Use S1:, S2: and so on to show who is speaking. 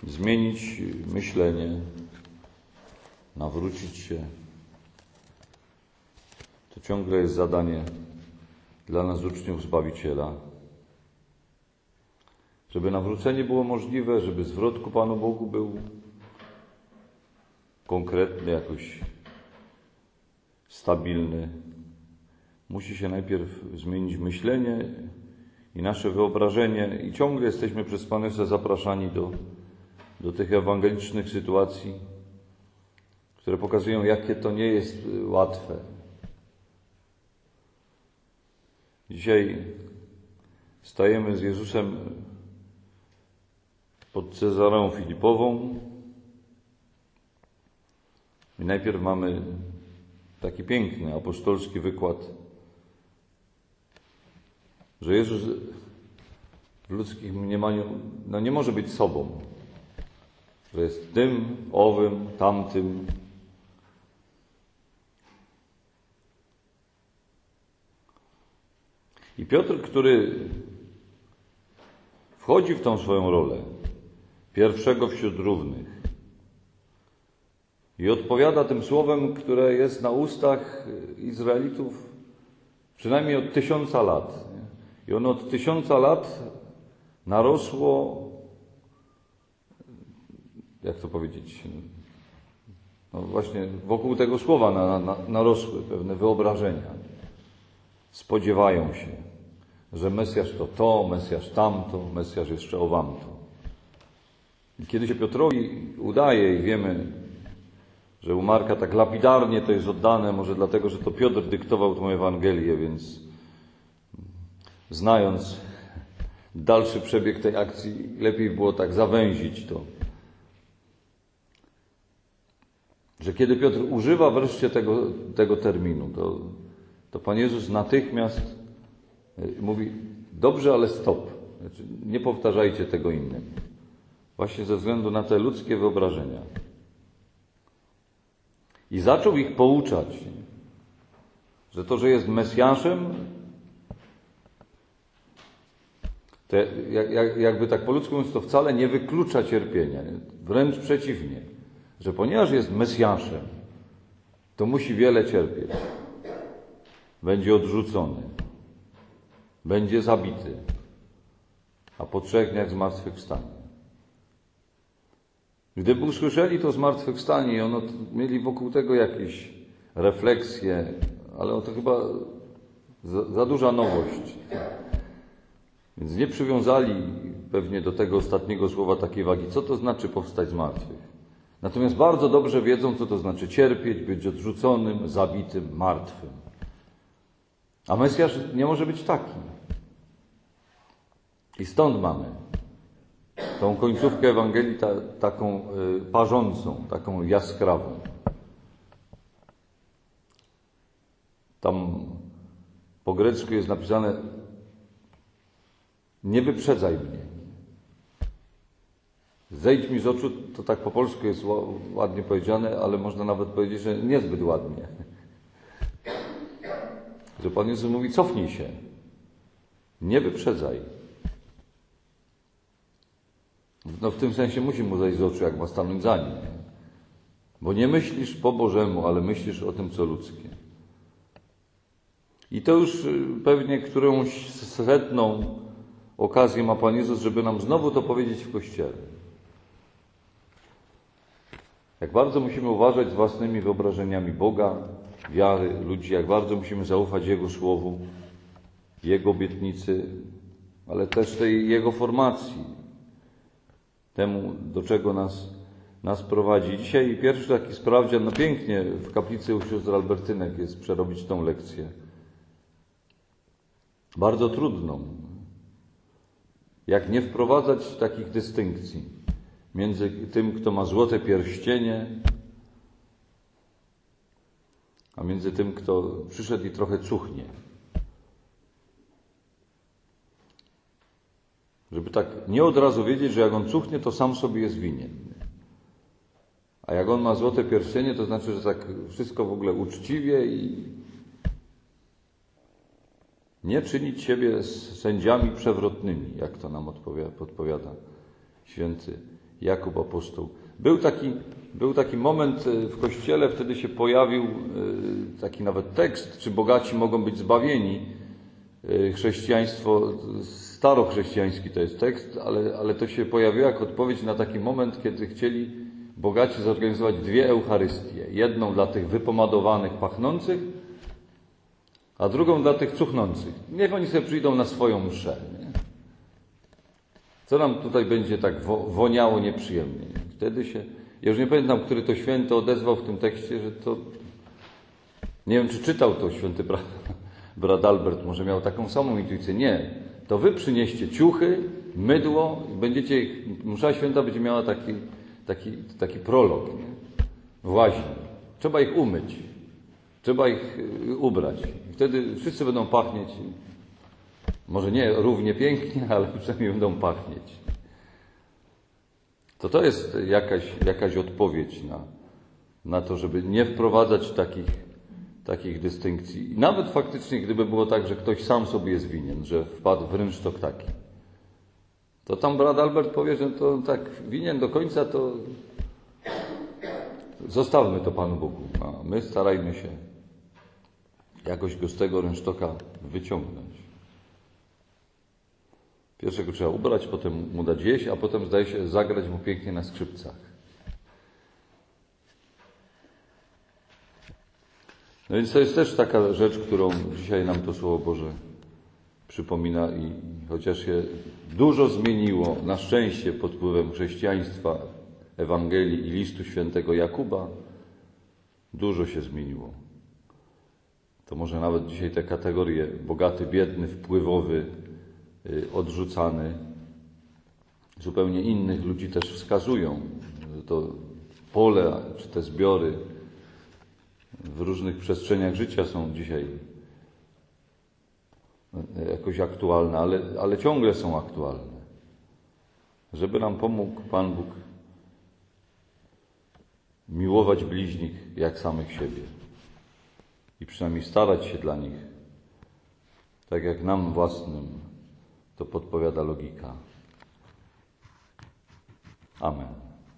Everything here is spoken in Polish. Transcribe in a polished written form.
S1: zmienić myślenie, nawrócić się. To ciągle jest zadanie dla nas, uczniów Zbawiciela. Żeby nawrócenie było możliwe, żeby zwrot ku Panu Bogu był konkretny, jakoś stabilny, musi się najpierw zmienić myślenie i nasze wyobrażenie i ciągle jesteśmy przez Pana Jezusa zapraszani do tych ewangelicznych sytuacji, które pokazują, jakie to nie jest łatwe. Dzisiaj stajemy z Jezusem pod Cezareą Filipową i najpierw mamy taki piękny apostolski wykład, że Jezus w ludzkim mniemaniu nie może być sobą, że jest tym, owym, tamtym. I Piotr, który wchodzi w tą swoją rolę pierwszego wśród równych i odpowiada tym słowem, które jest na ustach Izraelitów przynajmniej od 1000 lat. I ono od 1000 lat narosło, jak to powiedzieć, no właśnie wokół tego słowa narosły pewne wyobrażenia. Spodziewają się, że Mesjasz to, Mesjasz tamto, Mesjasz jeszcze owamto. I kiedy się Piotrowi udaje i wiemy, że u Marka tak lapidarnie to jest oddane, może dlatego, że to Piotr dyktował tą Ewangelię, więc znając dalszy przebieg tej akcji, lepiej było tak zawęzić to. Że kiedy Piotr używa wreszcie tego terminu, to Pan Jezus natychmiast mówi: dobrze, ale stop. Znaczy, nie powtarzajcie tego innym. Właśnie ze względu na te ludzkie wyobrażenia. I zaczął ich pouczać, że to, że jest Mesjaszem, to jakby tak po ludzku mówiąc, to wcale nie wyklucza cierpienia. Wręcz przeciwnie, że ponieważ jest Mesjaszem, to musi wiele cierpieć. Będzie odrzucony, będzie zabity, a po 3 dniach zmartwychwstanie. Gdyby usłyszeli to zmartwychwstanie i mieli wokół tego jakieś refleksje, ale to chyba za duża nowość. Więc nie przywiązali pewnie do tego ostatniego słowa takiej wagi. Co to znaczy powstać z martwych? Natomiast bardzo dobrze wiedzą, co to znaczy cierpieć, być odrzuconym, zabitym, martwym. A Mesjasz nie może być taki. I stąd mamy tą końcówkę Ewangelii taką parzącą, taką jaskrawą. Tam po grecku jest napisane: nie wyprzedzaj mnie. Zejdź mi z oczu, to tak po polsku jest ładnie powiedziane, ale można nawet powiedzieć, że niezbyt ładnie. Że Pan Jezus mówi: cofnij się, nie wyprzedzaj. No w tym sensie musi mu zejść z oczu, jak ma stanąć za nim. Bo nie myślisz po Bożemu, ale myślisz o tym, co ludzkie. I to już pewnie którąś 100. okazję ma Pan Jezus, żeby nam znowu to powiedzieć w Kościele. Jak bardzo musimy uważać z własnymi wyobrażeniami Boga, wiary, ludzi, jak bardzo musimy zaufać Jego Słowu, Jego obietnicy, ale też tej Jego formacji, temu, do czego nas prowadzi. Dzisiaj pierwszy taki sprawdzian, no pięknie w kaplicy u sióstr Albertynek jest przerobić tą lekcję. Bardzo trudną. Jak nie wprowadzać takich dystynkcji między tym, kto ma złote pierścienie, a między tym, kto przyszedł i trochę cuchnie. Żeby tak nie od razu wiedzieć, że jak on cuchnie, to sam sobie jest winien. A jak on ma złote pierścienie, to znaczy, że tak wszystko w ogóle uczciwie i nie czynić siebie sędziami przewrotnymi, jak to nam podpowiada święty Jakub apostoł. Był taki moment w Kościele, wtedy się pojawił taki nawet tekst, czy bogaci mogą być zbawieni. Chrześcijaństwo, starochrześcijański to jest tekst, ale to się pojawiło jako odpowiedź na taki moment, kiedy chcieli bogaci zorganizować 2 Eucharystie. Jedną dla tych wypomadowanych, pachnących, a drugą dla tych cuchnących. Niech oni sobie przyjdą na swoją mszę. Nie? Co nam tutaj będzie tak woniało nieprzyjemnie. Nie? Wtedy się, ja już nie pamiętam, który to święty odezwał w tym tekście, że to, nie wiem, czy czytał to święty brat Albert, może miał taką samą intuicję. Nie, to wy przynieście ciuchy, mydło i będziecie ich, msza święta będzie miała taki prolog, nie? W łaźni. Trzeba ich umyć. Trzeba ich ubrać. Wtedy wszyscy będą pachnieć. Może nie równie pięknie, ale przynajmniej będą pachnieć. To jest jakaś odpowiedź na to, żeby nie wprowadzać takich dystynkcji. I nawet faktycznie, gdyby było tak, że ktoś sam sobie jest winien, że wpadł w rynsztok taki, to tam brat Albert powie, że to tak winien do końca, to zostawmy to Panu Bogu, a my starajmy się jakoś go z tego rynsztoka wyciągnąć. Pierwszego trzeba ubrać, potem mu dać jeść, a potem zdaje się zagrać mu pięknie na skrzypcach. No więc to jest też taka rzecz, którą dzisiaj nam to Słowo Boże przypomina i chociaż się dużo zmieniło, na szczęście pod wpływem chrześcijaństwa, Ewangelii i listu świętego Jakuba, dużo się zmieniło. To może nawet dzisiaj te kategorie bogaty, biedny, wpływowy, odrzucany, zupełnie innych ludzi też wskazują. To pole, czy te zbiory w różnych przestrzeniach życia są dzisiaj jakoś aktualne, ale ciągle są aktualne. Żeby nam pomógł Pan Bóg miłować bliźnich jak samych siebie i przynajmniej starać się dla nich, tak jak nam własnym to podpowiada logika. Amen.